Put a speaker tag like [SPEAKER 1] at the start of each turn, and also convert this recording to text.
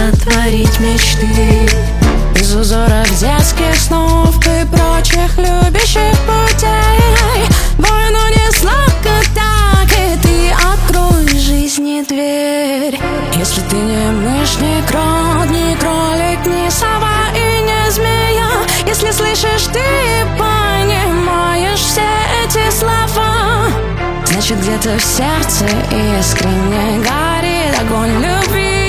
[SPEAKER 1] сотворить мечты из узоров детских снов и прочих любящих путей. Войну не сладко так, и ты открой жизни дверь. Если ты не мышь, не крот, не кролик, не сова и не змея, если слышишь ты и понимаешь все эти слова, значит где-то в сердце искренне горит огонь любви.